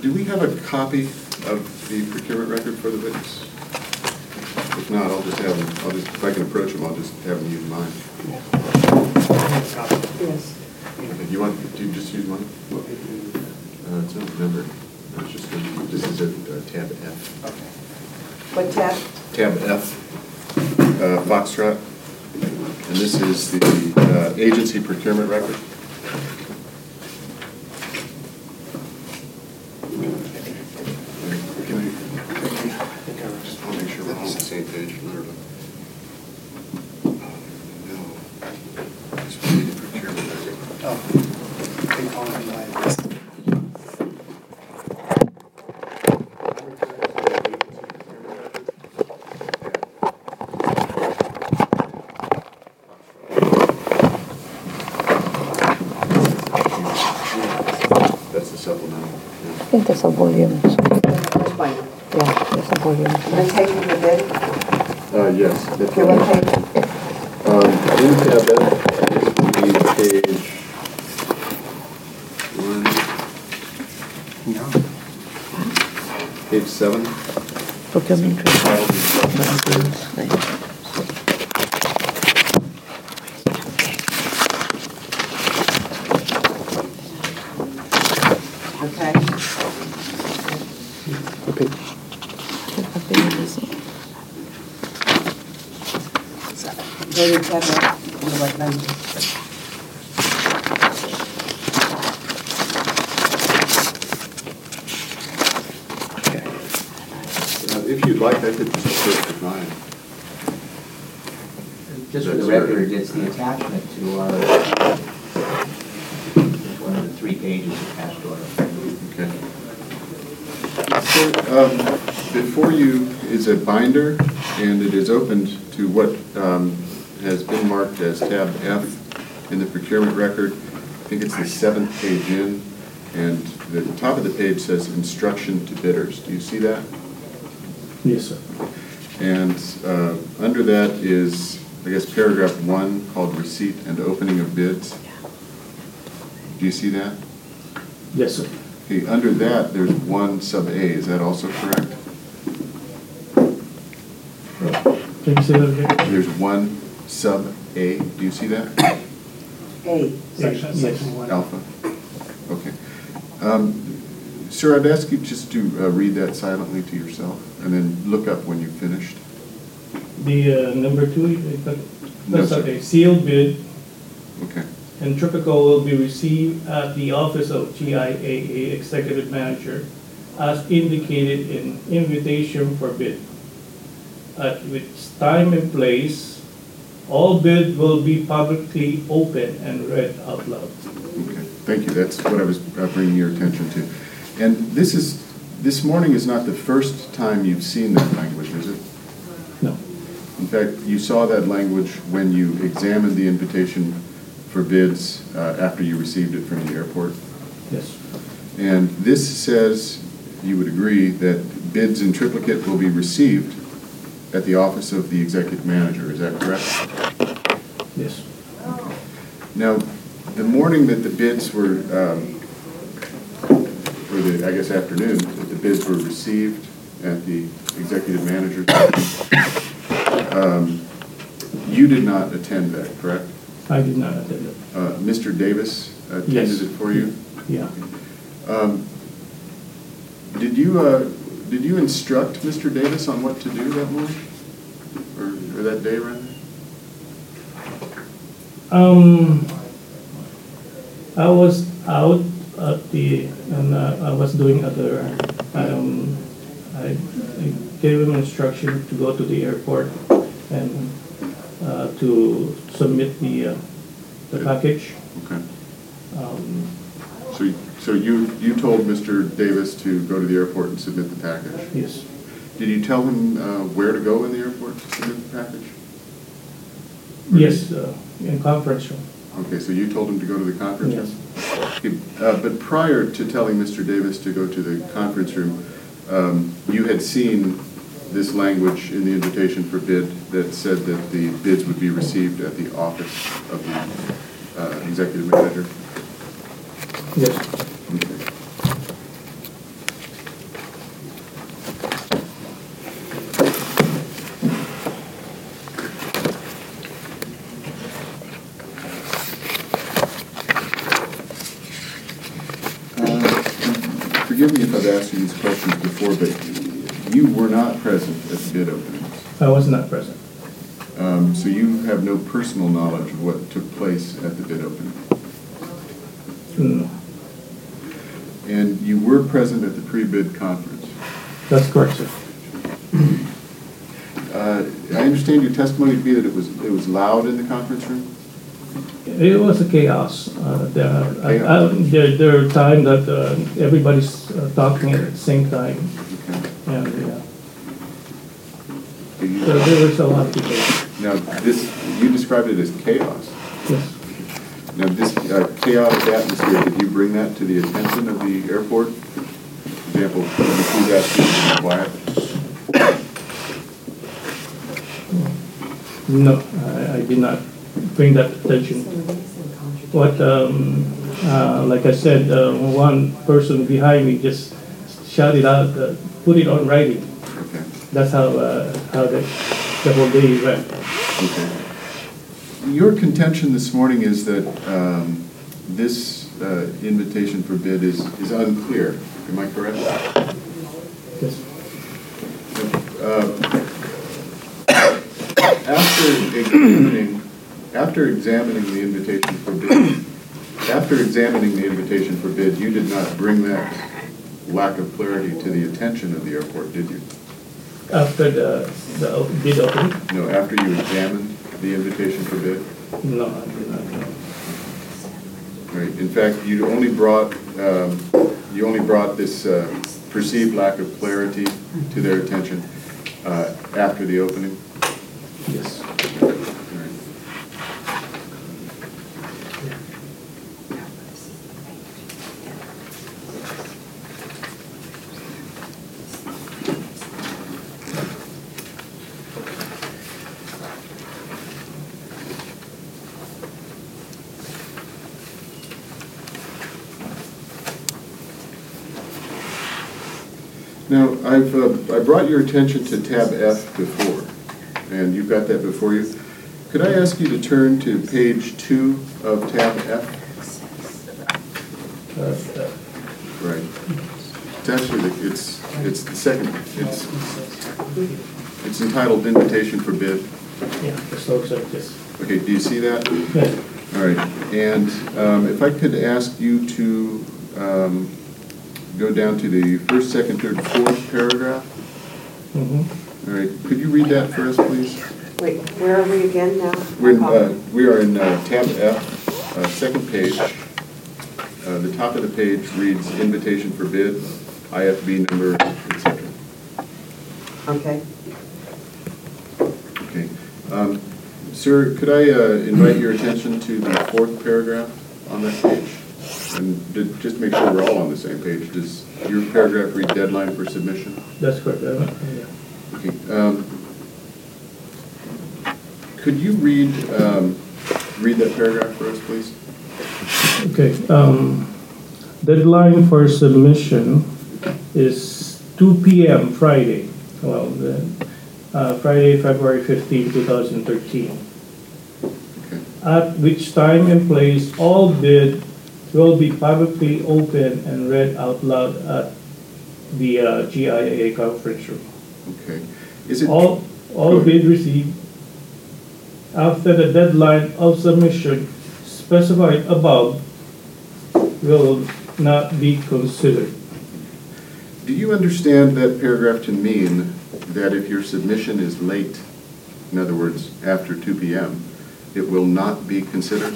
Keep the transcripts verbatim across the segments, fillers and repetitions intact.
do we have a copy of the procurement record for the witness? If not, I'll just have them, I'll just, if I can approach them, I'll just have them use mine. Yes. Okay, you want, do you just use mine? Uh, it's not numbered. No, it's just, gonna- this is a uh, tab F. Okay. What tab? Tab F, uh, Foxtrot. And this is the uh, agency procurement record. Can I, I just want to make sure we're all on the same page. No. It's really the procurement record. Oh, they call it the list. That's the supplemental. I think there's a volume. Which one? Yeah, there's a volume. The tape of the bid? Uh, yes. that's Okay, what right. page? Um, in tab F, this would be page one, No. page seven. Procurement Filed record. instructions bids. Okay. Okay. Go to tab F, in the white language. Okay. Uh, If you'd like, I could just search with mine. Just for the That's record, very- it's the attachment to our, one of the three pages attached to our. Okay. So, um, before you is a binder, and it is opened to what um, has been marked as tab F in the procurement record. I think it's the seventh page in, and the top of the page says instruction to bidders. Do you see that? Yes, sir. And uh, under that is, I guess, paragraph one called receipt and opening of bids. Do you see that? Yes, sir. Okay, under that, there's one sub A. Is that also correct? Can you say that again? There's one sub A. Do you see that? A. Section, Yes. section one. Alpha. Okay. Um, Sir, I'd ask you just to uh, read that silently to yourself, and then look up when you've finished. The uh, number two, you got- No, that's sir. okay. Sealed bid Okay. and Tropical will be received at the office of G I A A Executive Manager as indicated in invitation for bid. At which time and place, all bid will be publicly open and read out loud. Okay. Thank you. That's what I was uh, bringing your attention to. And this is, this morning is not the first time you've seen that language, is it? No. In fact, you saw that language when you examined the invitation for bids uh, after you received it from the airport. Yes. And this says, you would agree, that bids in triplicate will be received at the office of the executive manager. Is that correct? Yes. Now, the morning that the bids were, um, or the, I guess, afternoon, that the bids were received at the executive manager's office, um, you did not attend that, correct? I did not attend it. Uh, Mister Davis attended Yes. it for you? Yeah. Um, Did you, uh, did you instruct Mister Davis on what to do that morning? Or, or that day, rather? Um, I was out at the, and uh, I was doing other, um, I I gave him instruction to go to the airport and uh, to submit the, uh, the package. Okay. Um, So, you- so you, you told Mister Davis to go to the airport and submit the package? Yes, Did you tell him uh, where to go in the airport to submit the package? Or yes, did- uh, in conference room. Okay, so you told him to go to the conference room? Yes. Okay, uh, But prior to telling Mister Davis to go to the conference room, um, you had seen this language in the invitation for bid that said that the bids would be received at the office of the uh, executive manager? Yes. Okay. forgive me if I've asked you these questions before, but you were not present at the bid opening. I was not present. Um, So you have no personal knowledge of what took place at the bid opening. No, And you were present at the pre-bid conference. that's correct, sir. Uh, I understand your testimony to be that it was, it was loud in the conference room? It was a chaos. Uh, there, I, I, Chaos. there, there are times that uh, everybody's uh, talking at the same time, Okay. and yeah, Do you- so there was a lot of people. Now, this, you described it as chaos. Yes, Now, this uh, chaotic atmosphere, did you bring that to the attention of the airport? For example, did you please ask people to be quiet? no, I, I did not bring that attention. What, um, uh, like I said, uh, one person behind me just shouted out, uh, "Put it on writing." Okay, That's how uh, how the, the whole day went. okay. Your contention this morning is that um, this uh, invitation for bid is, is unclear. Am I correct? Yes. Uh, After examining, after examining the invitation for bid, after examining the invitation for bid, you did not bring that lack of clarity to the attention of the airport, did you? After the the bid opening, No, after you examined the invitation for bid? no, I did not. No. Right. In fact, you only brought, um, you only brought this uh, perceived lack of clarity to their attention uh, after the opening? Yes. Right. Now, I've, uh, I brought your attention to tab F before, and you've got that before you. Could I ask you to turn to page two of tab F? Uh, uh, Right. It's actually, the- it's, it's the second, it's, it's entitled Invitation for Bid. yeah, just looks like this. Okay, do you see that? Yeah. All right, and um, if I could ask you to um, go down to the first, second, third, fourth paragraph. Mm-hmm. All right, could you read that for us, please? Wait, where are we again now? We're in, uh, we are in uh, tab F, uh, second page. Uh, The top of the page reads Invitation for Bid, I F B number, et cetera. Okay. Okay. Um, Sir, could I uh, invite your attention to the fourth paragraph on that page? And to- just to make sure we're all on the same page, does your paragraph read deadline for submission? That's correct. Uh, yeah. Okay. um, Could you read, um, read that paragraph for us, please? Okay, um, deadline for submission is two P M Friday, well, the, uh, Friday, February fifteenth, two thousand thirteen. Okay. At which time and place all bid will be publicly open and read out loud at the uh, G I A conference room. Okay. Is it? All, all bid received after the deadline of submission specified above will not be considered. Do you understand that paragraph to mean that if your submission is late, in other words, after two P M, it will not be considered?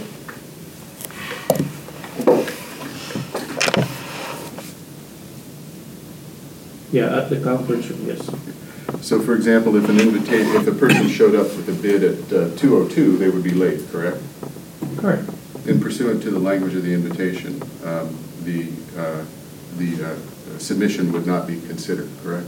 Yeah, at the conference room, yes. So for example, if an invita, if a person showed up with a bid at uh, two oh two, they would be late, correct? Correct. And pursuant to the language of the invitation, um, the, uh, the uh, submission would not be considered, correct?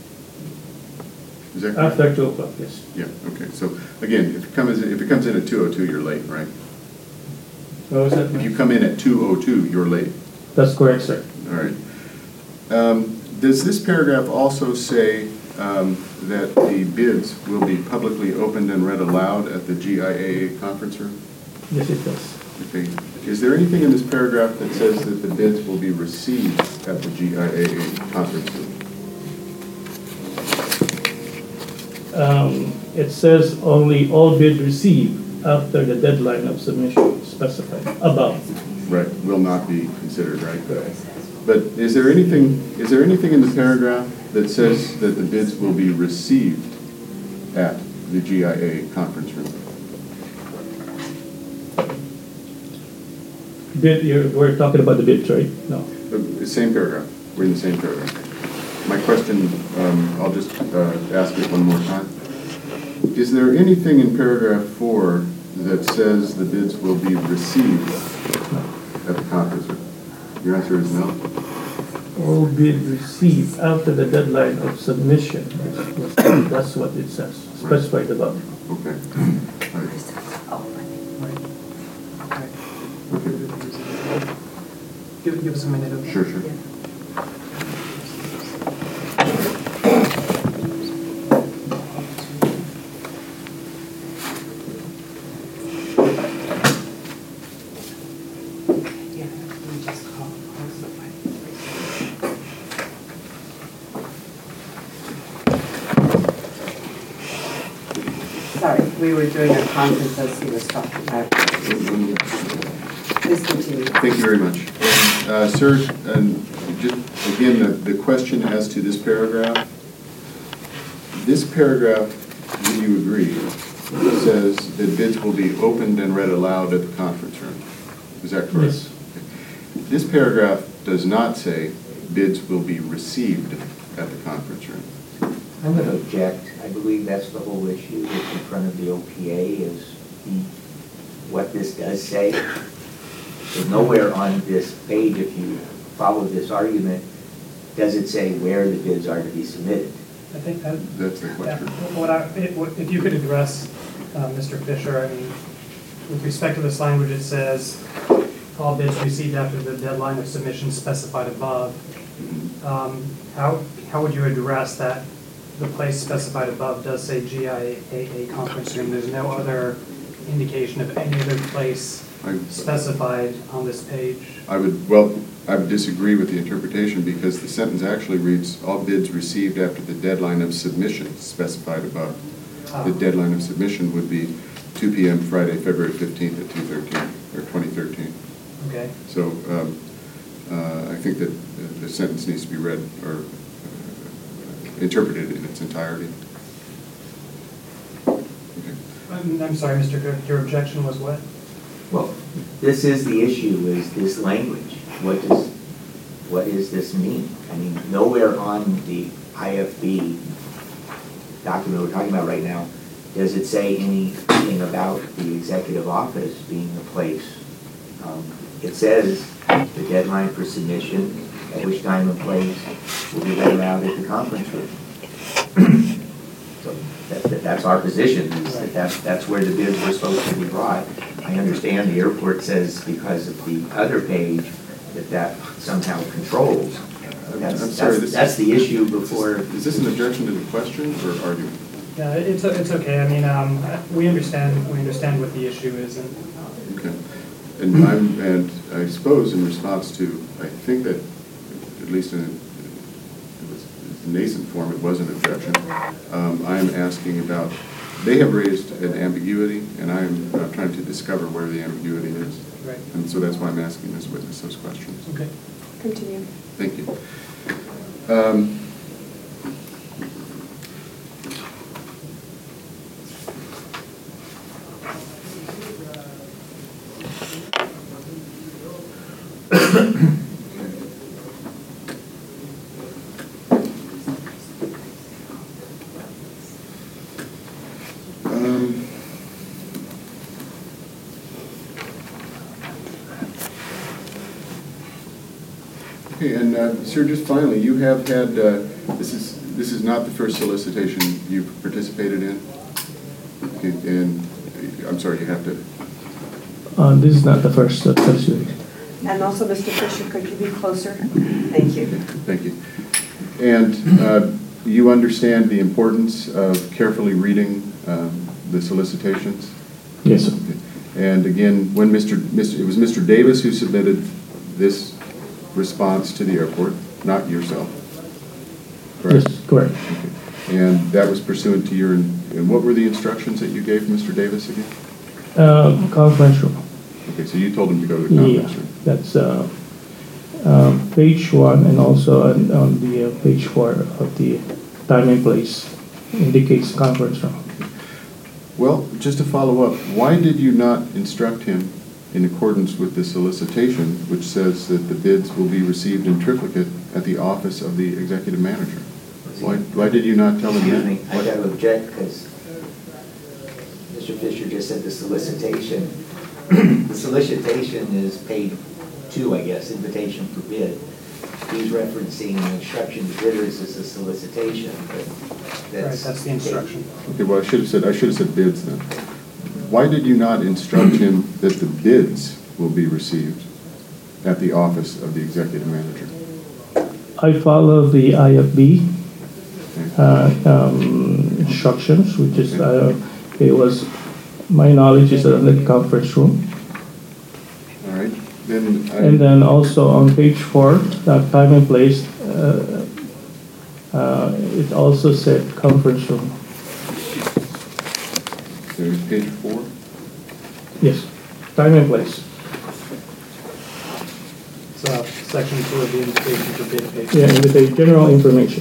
Is that correct? After two o'clock, yes. Yeah, okay. So again, if it comes, if it comes in at two oh two, you're late, right? What was that? If you come in at two oh two, you're late. That's correct, sir. All right. Um, Does this paragraph also say um, that the bids will be publicly opened and read aloud at the G I A A conference room? Yes, it does. Okay. Is there anything in this paragraph that says that the bids will be received at the G I A A conference room? Um, It says only all bids received after the deadline of submission specified above. Right, will not be considered, right? But is there anything, is there anything in the paragraph that says that the bids will be received at the G I A conference room? Bid, you're, we're talking about the bids, right? No. The same paragraph, we're in the same paragraph. My question, um, I'll just uh, ask it one more time. Is there anything in paragraph four that says the bids will be received at the conference room? Your answer is no? All bid received after the deadline of submission. That's what it says, specified above. Okay. All right. Okay. Give, give us a minute. Okay? Sure, sure. Yeah, we just call, call somebody. Sorry, we were doing a conference as he was talking. I- Please continue. Thank you very much. Uh, Sir, and just, again, the, the question as to this paragraph, this paragraph, do you agree, says that bids will be opened and read aloud at the conference room. Is that correct? Yes. This paragraph does not say bids will be received at the conference room. I'm going to object. I believe that's the whole issue that's in front of the O P A is the- what this does say. There's nowhere on this page, if you follow this argument, does it say where the bids are to be submitted. I think that, That's the yeah, question. what I, if what- if you could address, uh, Mister Fisher, I mean, with respect to this language, it says, all bids received after the deadline of submission specified above. Um, How, how would you address that the place specified above does say G I A A conference room? There's no other indication of any other place I- specified on this page. I would, well, I would disagree with the interpretation because the sentence actually reads, all bids received after the deadline of submission specified above. The deadline of submission would be two P M Friday, February fifteenth at two thirteen, or twenty thirteen. Okay. So um, uh, I think that uh, the sentence needs to be read or uh, interpreted in its entirety. Okay. I'm, I'm sorry, Mister Cook, your objection was what? Well, this is the issue, is this language. What does, what does this mean? I mean, nowhere on the I F B document we're talking about right now does it say anything about the executive office being the place. Um, It says the deadline for submission, at which time and place will be read aloud at the conference room. So that, that- that's our position, is that that's, that's where the bids were supposed to be brought. I understand the airport says because of the other page that that somehow controls. That's, I'm sorry, that's, this- that's the issue before. Is this an objection to the question or argument? Yeah, it's, it's okay. I mean, um, we understand, we understand what the issue is, and Okay. And I'm, and I suppose in response to, I think that, at least in it was nascent form, it was an objection. Um, I'm asking about, they have raised an ambiguity, and I'm uh, trying to discover where the ambiguity is. Right. And so that's why I'm asking this witness those questions. Okay. Continue. Thank you. Um, um, Okay, and uh, sir, just finally, you have had, uh, this is, this is not the first solicitation you've participated in? Okay, and, uh, I'm sorry, you have to, Uh, This is not the first uh, question. And also, Mister Fisher, could you be closer? Thank you. thank you. And uh, you understand the importance of carefully reading um, the solicitations? Yes, sir. And again, when Mister Mister it was Mister Davis who submitted this response to the airport, not yourself. Yes, Correct? correct. And that was pursuant to your, and what were the instructions that you gave Mister Davis again? Uh, Conference room. Okay, so you told him to go to the Yeah, conference room. that's uh, um, page one and also on, on the uh, page four of the time and place indicates conference room. Well, just to follow up, why did you not instruct him in accordance with the solicitation, which says that the bids will be received in triplicate at the office of the executive manager? Why, why did you not tell him Excuse that? me, I gotta object because Mister Fisher just said the solicitation. The solicitation is paid two, I guess, invitation for bid. He's referencing instruction to bidders as a solicitation, but Right, that's. that's the instruction. Okay, well, I should have said, I should have said bids then. Why did you not instruct him that the bids will be received at the office of the executive manager? I follow the I F B Okay. uh, um, instructions, which is, uh, it was, my knowledge is in the conference room. All right, then I. And then also on page four, that time and place, uh, uh, it also said conference room. There's page four. Yes, time and place. So section two of the invitation for bid page. Yeah, and the general information.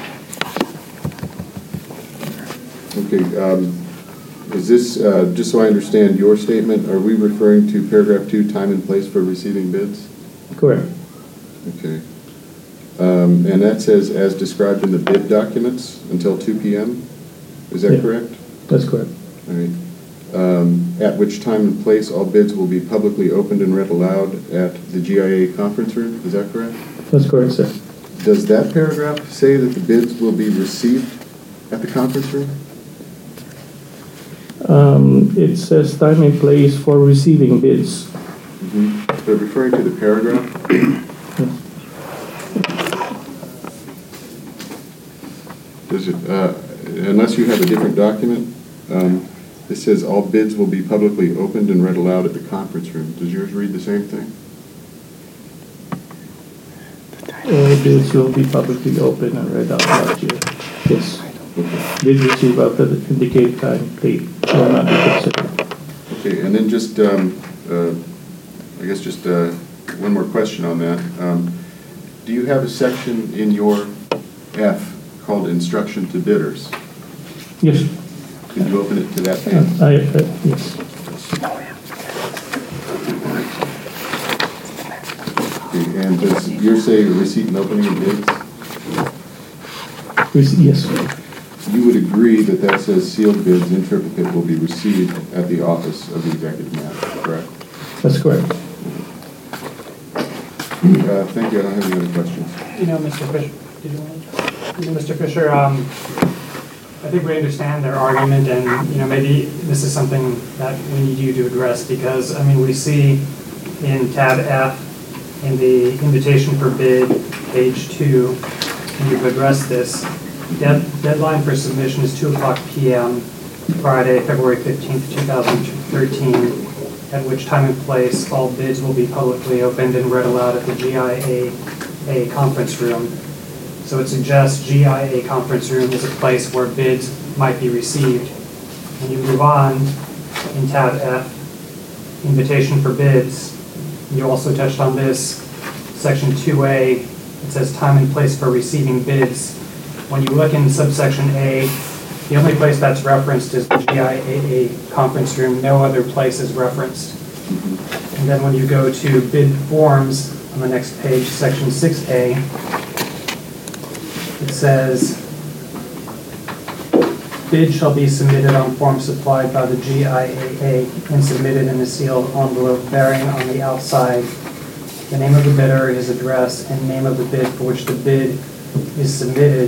Okay, um, is this, uh, just so I understand your statement, are we referring to paragraph two, time and place for receiving bids? Correct. Okay. Um, and that says, as described in the bid documents, until two P M? Is that Yeah. correct? That's correct. All right. Um, at which time and place all bids will be publicly opened and read aloud at the G I A conference room, is that correct? That's correct, sir. Does that paragraph say that the bids will be received at the conference room? Um, it says time and place for receiving bids. Mm-hmm. But referring to the paragraph, does it, uh, unless you have a different document, um, it says all bids will be publicly opened and read aloud at the conference room. Does yours read the same thing? All bids will be publicly open and read out loud here. Yes. Okay. Bid received after the indicated time paid will not be considered. Okay, and then just, um, uh, I guess just uh, one more question on that. Um, do you have a section in your F called Instruction to Bidders? Yes. Could you open it to that Uh, page? I, uh, yes. Okay, and does yours say receipt and opening of bids? Rece- Yes. You would agree that that says sealed bids in triplicate will be received at the office of the executive manager, correct? That's correct. Uh, Thank you, I don't have any other questions. You know, Mister Fisher, did you want to? You know, Mister Fisher, um, I think we understand their argument, and, you know, maybe this is something that we need you to address, because, I mean, we see in tab F, in the invitation for bid, page two, and you've addressed this, dead, deadline for submission is two o'clock P M, Friday, February fifteenth, two thousand thirteen, at which time and place all bids will be publicly opened and read aloud at the G I A A conference room. So it suggests G I A conference room is a place where bids might be received. And you move on in tab F, invitation for bids. You also touched on this, section two A, it says time and place for receiving bids. When you look in subsection A, the only place that's referenced is the G I A A conference room. No other place is referenced. And then when you go to bid forms on the next page, section six A, it says, bid shall be submitted on form supplied by the G I A A and submitted in a sealed envelope bearing on the outside the name of the bidder, his address, and name of the bid for which the bid is submitted.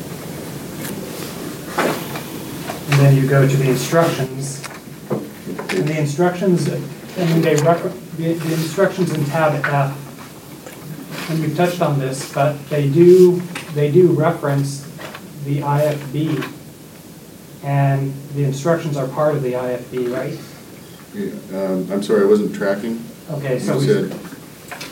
And then you go to the instructions. And the instructions, I mean, they refer, the, the instructions in tab F, and we've touched on this, but they do, they do reference the I F B. And the instructions are part of the I F B, right? Yeah, um, I'm sorry, I wasn't tracking. Okay, so You we, said,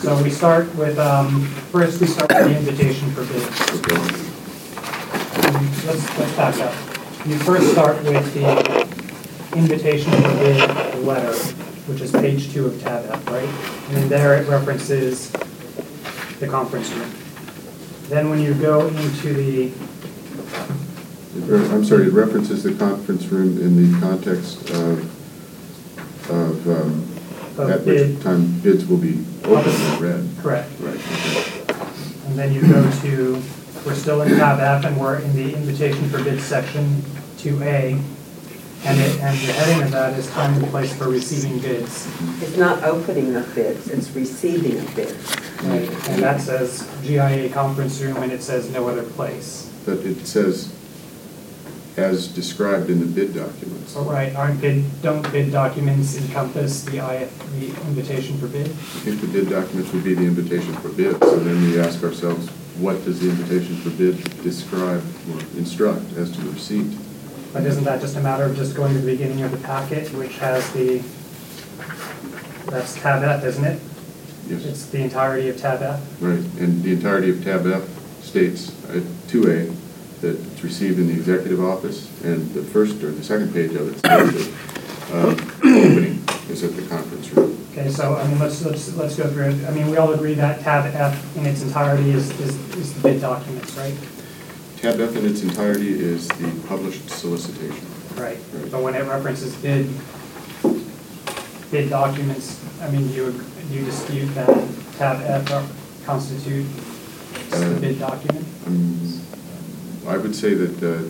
So we start with, um, first we start with the invitation for bid. Okay. Um, Let's, let's back up. You first start with the invitation for bid letter, which is page two of tab F, right? And in there it references the conference room. Then when you go into the, It re- I'm sorry, it references the conference room in the context of, of, um, Of at bid. which time bids will be open and read. correct, Right, okay. and then you go to, we're still in tab F and we're in the invitation for bid section two A. And it, and the heading of that is time and place for receiving bids. It's not opening of bids, it's receiving of bids. Right, and that says G I A conference room, and it says no other place. But it says, as described in the bid documents. So, right, aren't bid, don't bid documents encompass the I, the invitation for bid? I think the bid documents would be the invitation for bid, so then we ask ourselves, what does the invitation for bid describe or instruct as to the receipt? But isn't that just a matter of just going to the beginning of the packet, which has the, that's tab F, isn't it? Yes, It's the entirety of tab F? right, and the entirety of tab F states, uh, two A, that it's received in the executive office, and the first or the second page of it says that, um, opening is at the conference room. Okay, so, I mean, let's, let's, let's go through it. I mean, we all agree that tab F in its entirety is, is, is the bid documents, right? Tab F in its entirety is the published solicitation. Right, Right. but when it references bid, bid documents, I mean, do you, do you dispute that tab F constitute the Uh, bid document? Um, I would say that, uh,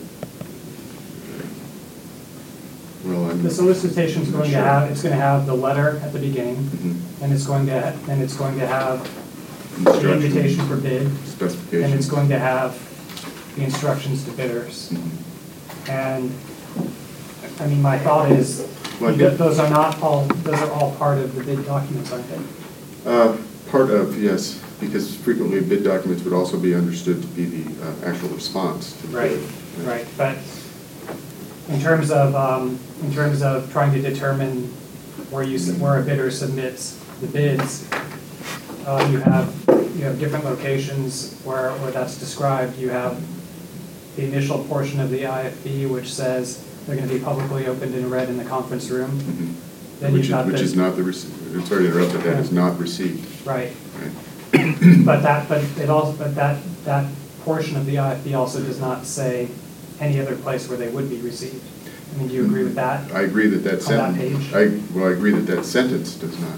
well, I'm. The solicitation is going to Sure. have, it's going to have the letter at the beginning, Mhm. and it's going to, and it's going to have the Instructions, invitation for bid, and Specifications. it's going to have the instructions to bidders. Mhm. And, I mean, my thought is, Well, I that think- those are not all, those are all part of the bid documents, aren't they? Uh, Part of, yes, because frequently bid documents would also be understood to be the uh, actual response to the Right, bid. right, but in terms of, um, in terms of trying to determine where you, sub- where a bidder submits the bids, uh, you have, you have different locations where, where that's described. You have the initial portion of the I F B, which says they're gonna be publicly opened and read in the conference room. Mhm. Then Which you've is, got which the- is not the, rece- sorry to interrupt, but that is not received. Right, Right. but that, but it also, but that, that portion of the I F B also does not say any other place where they would be received. I mean, do you agree with that? I agree that that On that sentence. page? I, well, I agree that that sentence does not.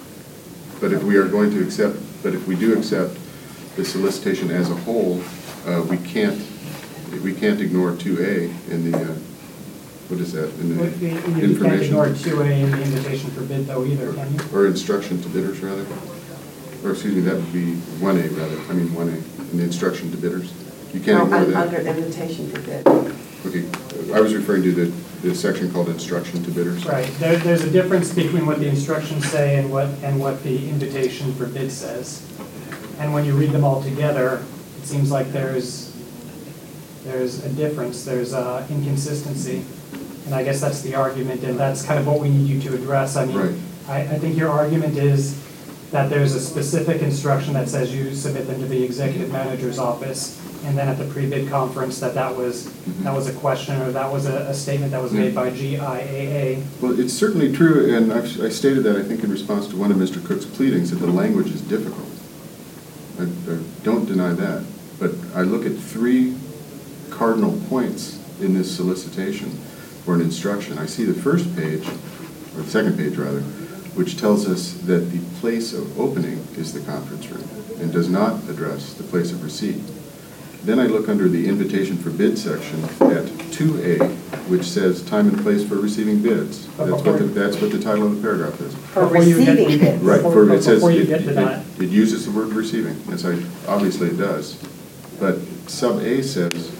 But if we are going to accept, but if we do accept the solicitation as a whole, uh, we can't, we can't ignore two A in the, uh, what is that, in Well, the You you can't information? ignore two A in the invitation for bid though either, can you? Or instruction to bidders, rather? Or, excuse me, that would be one A, rather, I mean, one A, in the instruction to bidders. You can't No, ignore un- that. Under invitation for bid. Okay, I was referring to the, the section called instruction to bidders. Right, there, there's a difference between what the instructions say and what, and what the invitation for bid says. And when you read them all together, it seems like there's, there's a difference, there's a inconsistency. And I guess that's the argument, and that's kind of what we need you to address. I Right. mean, I, I think your argument is that there's a specific instruction that says you submit them to the executive manager's office, and then at the pre-bid conference, that that was, that was a question, or that was a, a statement that was made by G I A A. Well, it's certainly true, and I've, I stated that, I think, in response to one of Mister Cook's pleadings, that the language is difficult. I, I don't deny that, but I look at three cardinal points in this solicitation for an instruction. I see the first page, or the second page, rather, which tells us that the place of opening is the conference room, and does not address the place of receipt. Then I look under the invitation for bid section at two A, which says time and place for receiving bids. That's what the, that's what the title of the paragraph is. For Before you get- receiving bids. Right, Before- for, it says, before you it, get to it- that. it uses the word receiving, yes, I, obviously it does. But sub A says,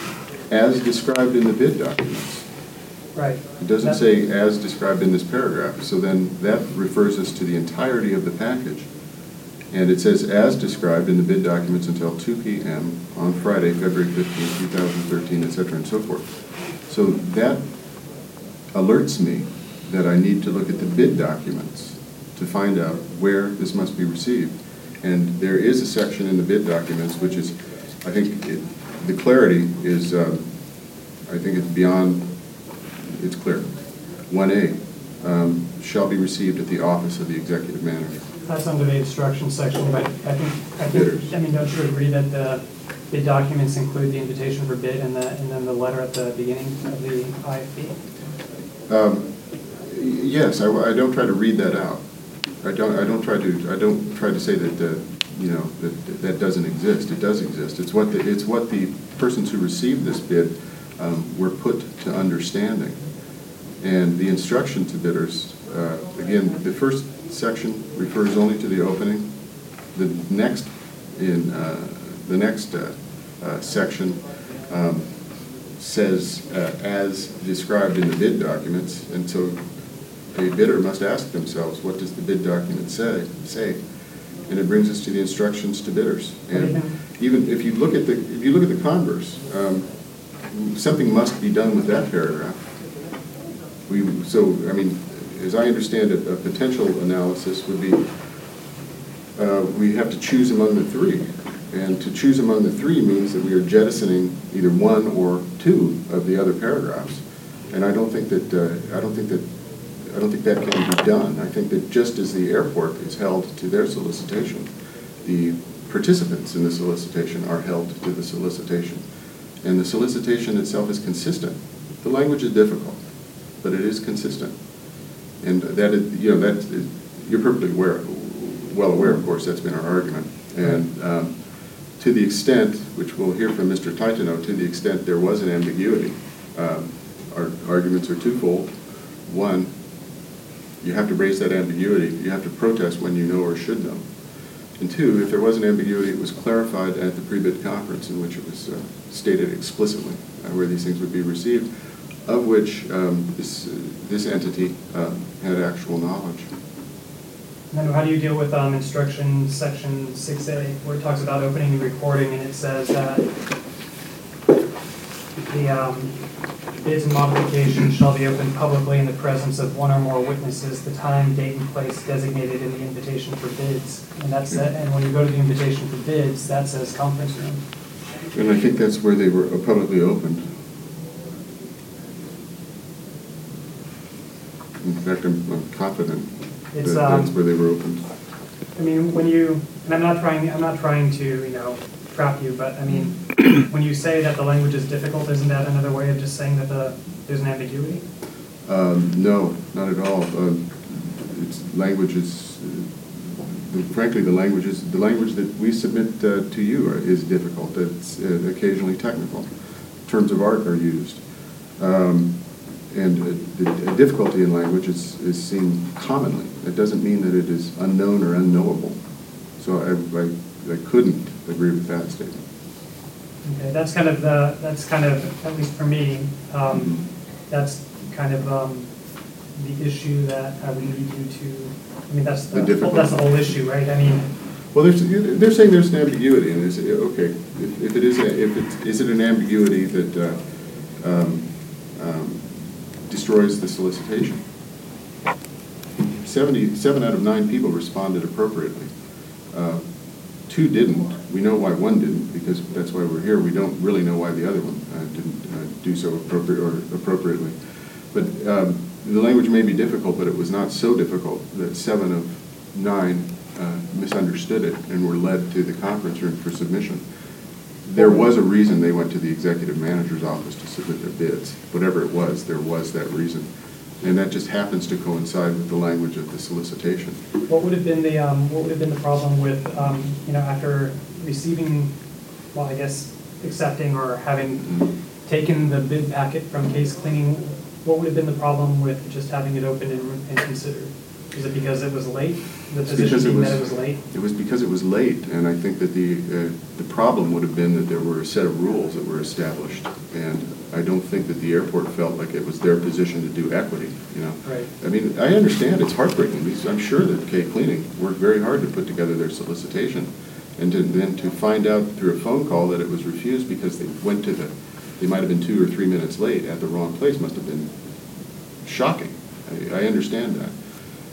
as described in the bid documents. Right. It doesn't That- say as described in this paragraph, so then that refers us to the entirety of the package. And it says as described in the bid documents until two P M on Friday, February fifteenth, two thousand thirteen, et cetera, and so forth. So that alerts me that I need to look at the bid documents to to find out where this must be received. And there is a section in the bid documents which is, I think, it, the clarity is, um, I think it's beyond, it's clear. one A, um, shall be received at the office of the executive manager. That's under the instruction section, but I think, I Bidders. think, I mean, don't you agree that the bid documents include the invitation for bid and the, and then the letter at the beginning of the I F B? Um, yes, I, I don't try to read that out. I don't, I don't try to, I don't try to say that, uh, you know, that that doesn't exist. It does exist. It's what the, it's what the persons who received this bid um, were put to understanding. And the instruction to bidders, uh, again, the first section refers only to the opening. The next, in uh, the next uh, uh, section um, says, uh, as described in the bid documents, and so a bidder must ask themselves, what does the bid document say? Say, and it brings us to the instructions to bidders. And even if you look at the, if you look at the converse, um, something must be done with that paragraph. We, so, I mean, as I understand it, a potential analysis would be, uh, we have to choose among the three. And to choose among the three means that we are jettisoning either one or two of the other paragraphs. And I don't think that, uh, I don't think that, I don't think that can be done. I think that just as the airport is held to their solicitation, the participants in the solicitation are held to the solicitation. And the solicitation itself is consistent. The language is difficult, but it is consistent. And that is, you know, that you're perfectly aware, well aware, of course, that's been our argument. And um, to the extent, which we'll hear from Mister Titano, to the extent there was an ambiguity, um, our arguments are twofold. One, you have to raise that ambiguity. You have to protest when you know or should know. And two, if there was an ambiguity, it was clarified at the pre-bid conference in which it was uh, stated explicitly uh, where these things would be received, of which um, this, uh, this entity um, had actual knowledge. And then how do you deal with um, instruction section six A, where it talks about opening and recording, and it says that the um, bids and modifications shall be opened publicly in the presence of one or more witnesses, the time, date, and place designated in the invitation for bids. And that's that, and when you go to the invitation for bids, that says conference room. And I think that's where they were publicly opened. In fact, I'm, I'm confident It's, that um, that's where they were opened. I mean, when you, and I'm not trying, I'm not trying to, you know, trap you, but I mean, when you say that the language is difficult, isn't that another way of just saying that the, there's an ambiguity? Um, no, not at all. Uh, it's language is, uh, frankly, the language is, the language that we submit uh, to you are, is difficult. It's uh, occasionally technical. Terms of art are used. Um, and uh, the, the difficulty in language is, is seen commonly. It doesn't mean that it is unknown or unknowable. So I, I, I couldn't agree with that statement. Okay, that's kind of the, that's kind of, at least for me, um, that's kind of um, the issue that I would need you to, I mean, that's the, The difficulty. that's the whole issue, right? I mean, Well, there's, they're saying there's an ambiguity, and is it, okay, if, if it is, a, if it, is it an ambiguity that uh, um, um, destroys the solicitation? Seventy, seven out of nine people responded appropriately. Uh, two didn't. We know why one didn't, because that's why we're here. We don't really know why the other one uh, didn't uh, do so appropriate or appropriately. But um, the language may be difficult, but it was not so difficult that seven of nine uh, misunderstood it and were led to the conference room for submission. There was a reason they went to the executive manager's office to submit their bids. Whatever it was, there was that reason. And that just happens to coincide with the language of the solicitation. what would have been the, um, what would have been the problem with, um, you know, after receiving, well, I guess, accepting or having Mm-hmm. taken the bid packet from Case Cleaning, what would have been the problem with just having it opened and, and considered? Is it because it was late? The It's position because it being was- that it was late? It was because it was late, and I think that the, uh, the problem would have been that there were a set of rules that were established, and I don't think that the airport felt like it was their position to do equity, you know? Right. I mean, I understand, it's heartbreaking, because I'm sure that K Cleaning worked very hard to put together their solicitation, and to, then to find out through a phone call that it was refused because they went to the, they might have been two or three minutes late at the wrong place must have been shocking. I, I understand that.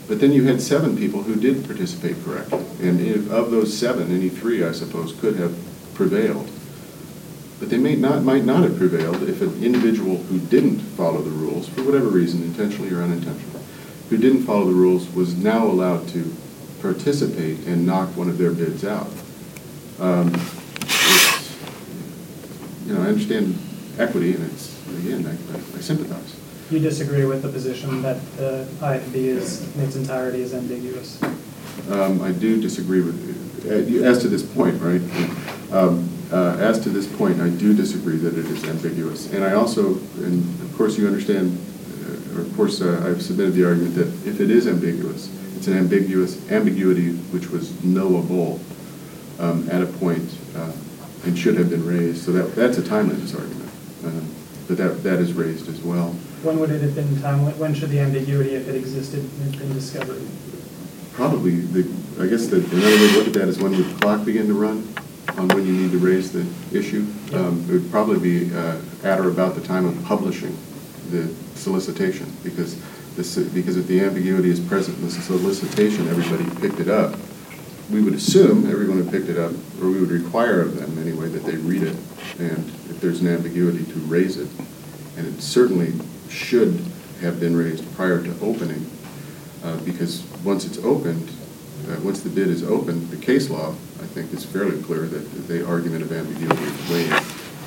But then you had seven people who did participate correctly. And if, of those seven, any three, I suppose, could have prevailed. But they may not, might not have prevailed if an individual who didn't follow the rules, for whatever reason, intentionally or unintentionally, who didn't follow the rules was now allowed to participate and knock one of their bids out. Um, it's, you know, I understand equity, and it's, again, I, I sympathize. You disagree with the position that the I F B is, in its entirety, is ambiguous? Um, I do disagree with, uh, as to this point, right? Um, uh, as to this point, I do disagree that it is ambiguous. And I also, and of course you understand, uh, or of course uh, I've submitted the argument that if it is ambiguous, it's an ambiguous ambiguity which was knowable um, at a point uh, and should have been raised. So that that's a timeliness argument, uh, but that that is raised as well. When would it have been timely? When should the ambiguity, if it existed, have been discovered? Probably, the, I guess the, another way to look at that is when would the clock begin to run on when you need to raise the issue. Um, it would probably be uh, at or about the time of publishing the solicitation, because this, because if the ambiguity is present in the solicitation, everybody picked it up. We would assume everyone who picked it up, or we would require of them anyway, that they read it, and if there's an ambiguity, to raise it. And it certainly should have been raised prior to opening, uh, because once it's opened, uh, once the bid is opened, the case law, I think, is fairly clear that the argument of ambiguity is waived.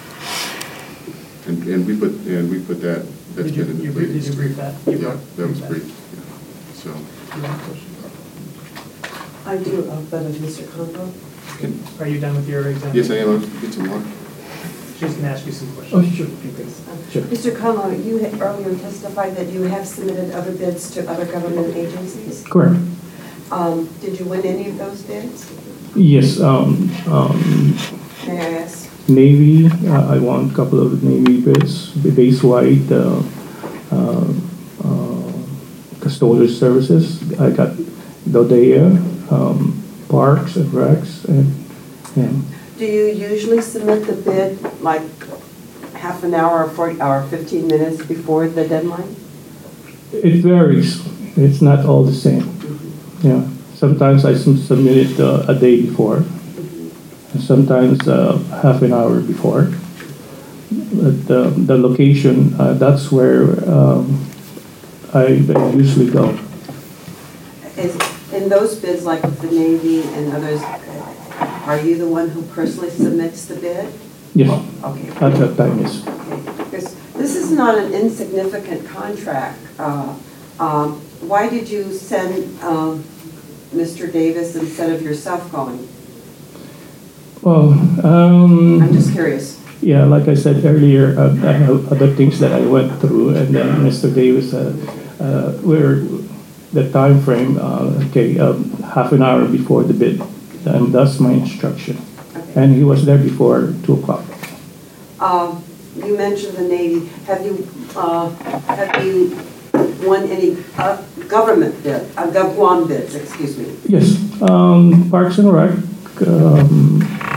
And, and we put and we put that that's Did you, been in the you, brief- pleadings. did you brief that? You Yeah, brought- that was briefed brief. Yeah. So, You have a question? I do, uh, but of Mister Convo. can, Are you done with your exam? yes, I am. I'll get some more. She's going to ask you some Oh, questions. sure. Sure. Mister Convo, you had earlier testified that you have submitted other bids to other government agencies. Correct. Um, Did you win any of those bids? Yes, um, um, May I ask? Navy, uh, I won a couple of Navy bids, base white, uh, uh, uh, custodial services. I got Dodea, um, Parks and Recs, and, and Do you usually submit the bid like half an hour or forty, or fifteen minutes before the deadline? it varies. It's not all the same. Yeah, sometimes I sub- submit it uh, a day before, and sometimes uh, half an hour before. But uh, the location, uh, that's where um, I I usually go. Is, in those bids, like with the Navy and others, are you the one who personally submits the bid? Yes, Okay. at that time, yes. Okay. Because this is not an insignificant contract. Uh, um, Why did you send um, Mister Davis instead of yourself going? Well, um, I'm just curious. yeah, like I said earlier, uh, I have other things that I went through, and then Mister Davis, uh, uh, where the time frame, uh, okay, um, half an hour before the bid, and that's my instruction. Okay. And he was there before two o'clock. Um, You mentioned the Navy. Have you, uh, have you won any uh, government bid, uh, GovGuam bids, excuse me? Yes, um, Parks and Rec, um,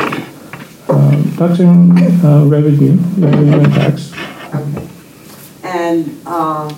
um, tax and uh, revenue, revenue and tax. Okay. And uh,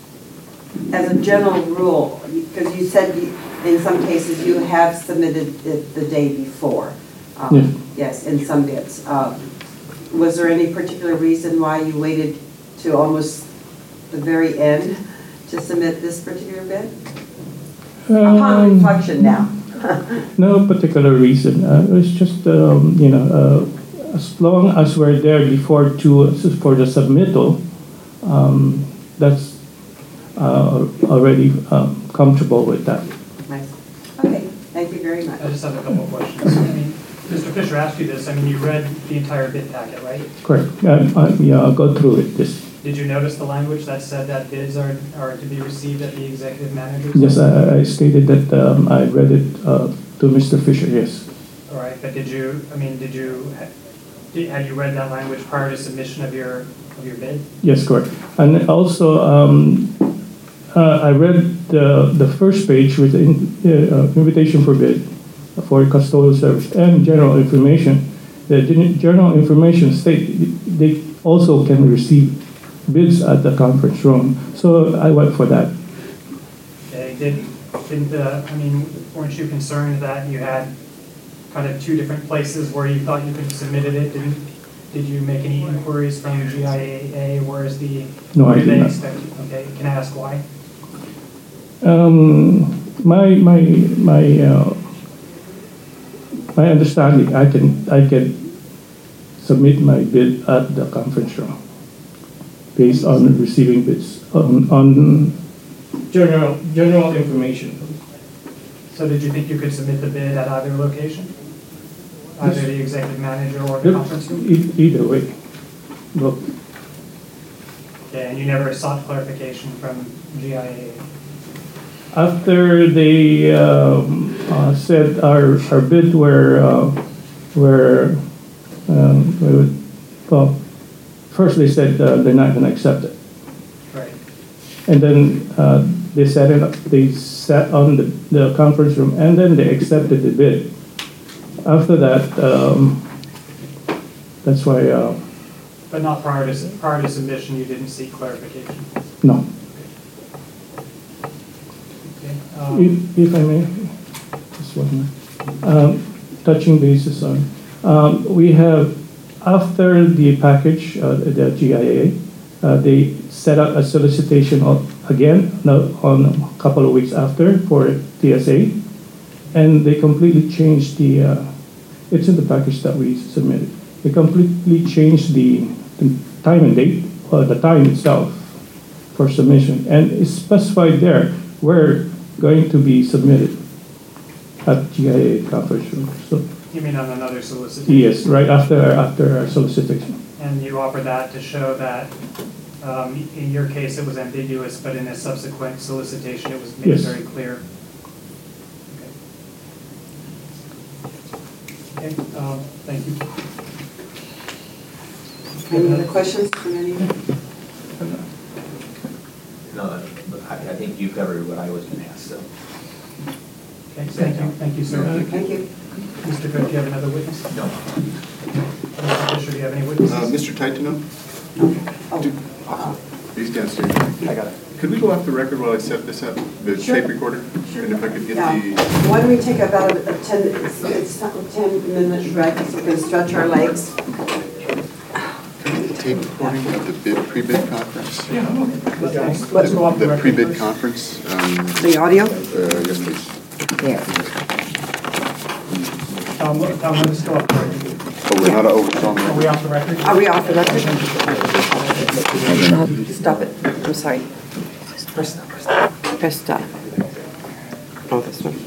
as a general rule, because you said you- in some cases you have submitted it the day before. Um, Yes. Yes, in some bids. Uh, Was there any particular reason why you waited to almost the very end to submit this particular bid? Upon Um, reflection now. No particular reason. Uh, it was just, um, you know, uh, as long as we're there before to for the submittal, um, that's uh, already um, comfortable with that. Nice. Okay, thank you very much. I just have a couple of questions. I mean, Mister Fisher asked you this. I mean, you read the entire bid packet, right? Correct. Uh, uh, yeah, I'll go through it. This. Did you notice the language that said that bids are, are to be received at the executive manager's? Yes, I, I stated that um, I read it uh, to Mister Fisher. Yes. All right, but did you, I mean, did you, did- had you read that language prior to submission of your, of your bid? Yes, correct. And also, um, uh, I read the the first page with the in, uh, invitation for bid for custodial service and general information. The gen- general information state they also can receive bids at the conference room. So I went for that. Okay, did, Didn't the, I mean, weren't you concerned that you had kind of two different places where you thought you could have submitted it? Didn't, did you make any inquiries from G I A A? Where is the, No, I where do did they not. expect? Okay, can I ask why? Um, my, my, my, uh, my understanding, I can, I can submit my bid at the conference room based on receiving bids, on, on general, general information. So did you think you could submit the bid at either location? Either Yes. the executive manager or the conference room? E- Either way. Look, Okay, and you never sought clarification from G I A? after they um, uh, said our, our bid were, uh, were, um, we would- well, first they said uh, they're not going to accept it. Right. And then uh, they set it up, they sat on the, the conference room, and then they accepted the bid. After that, um, that's why, uh, But not prior to, prior to submission, you didn't seek clarification? no. Okay. um, If, if I may, just one minute. Um, touching bases on, um, we have, after the package, uh, the G I A, uh, they set up a solicitation of, again, no, on a couple of weeks after for T S A, and they completely changed the, uh, it's in the package that we submitted. They completely changed the, the time and date, or the time itself for submission, and it's specified there where going to be submitted at G I A conference room. So, You mean on another solicitation? yes, right after, after our solicitation. And you offer that to show that, um, in your case, it was ambiguous, but in a subsequent solicitation, it was made Yes. very clear? Okay, Okay, um, thank you. Any other questions from anyone? No, but I, I think you covered what I was gonna ask, so. Okay, thank you, thank you, sir. Thank you. Mister Cook, do you have another witness? No. Mister Fisher, do you have any witnesses? Uh, Mister Titano? Oh, Do- uh, He's downstairs. I got it. Could we go off the record while I set this up, the Sure. tape recorder? And if I could get yeah. the, Why don't we take about a a ten, it's, it's not a ten minute break, so we can stretch our legs. the tape recording of the bid, pre-bid conference? Yeah, I'm okay. Let's, What- let's go off the The record pre-bid first. conference, um, The audio? uh, yes, please. Yeah. Tom, let- Tom, let's go off the record. Oh, we're not over, it's on Are we the off the record? Are we off the record? Stop it, I'm sorry. Press stop. Press stop. Oh, this one.